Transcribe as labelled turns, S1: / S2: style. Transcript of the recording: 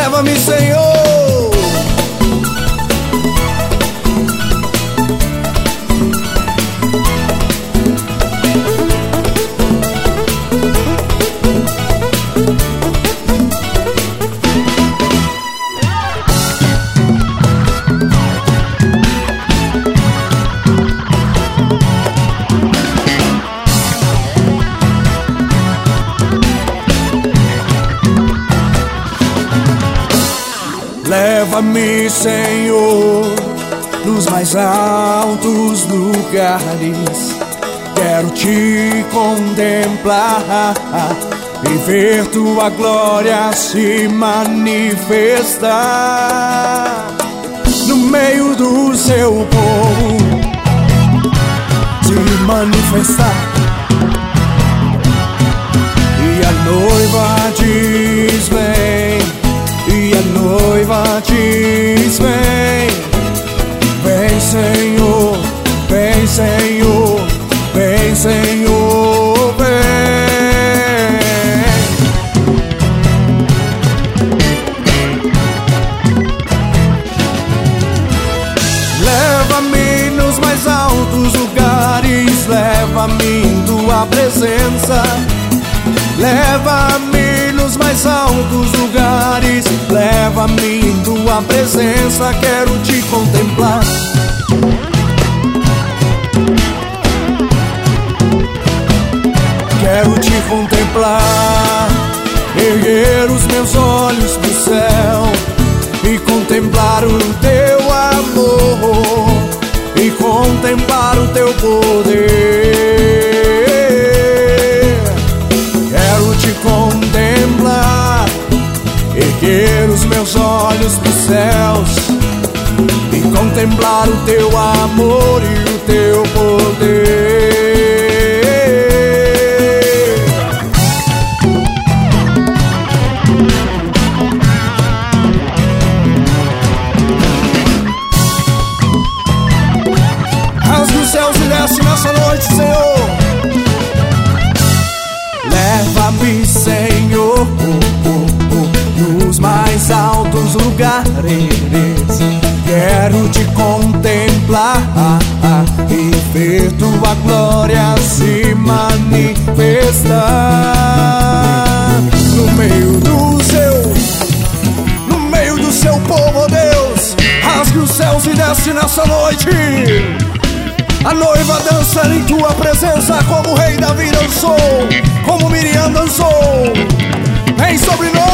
S1: Leva-me, Senhor. Leva-me, Senhor, nos mais altos lugares. Quero te contemplar e ver tua glória se manifestar no meio do seu povo, se manifestar. E a noiva diz vem, e a noiva diz vem. Vem, Senhor, vem, Senhor, vem, Senhor, vem. Leva-me nos mais altos lugares, leva-me em tua presença. Leva-me nos mais altos lugares, leva-me em tua presença. Quero te contemplar. Quero te contemplar, erguer os meus olhos pro céu e contemplar o teu amor, e contemplar o teu poder. Quero te contemplar, erguer os meus olhos pros céus e contemplar o teu amor e o teu poder. Rasga os céus e desce nessa noite, Senhor. Leva-me, Senhor, nos mais altos lugares. Quero te contemplar e ver tua glória se manifestar no meio do seu povo, oh Deus. Rasgue os céus e desce nessa noite. A noiva dança em tua presença, como o rei Davi dançou, como Miriam dançou. Vem sobre nós.